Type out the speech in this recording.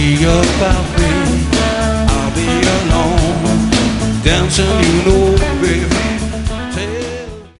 be about me. I'll be alone, dancing, you know, baby.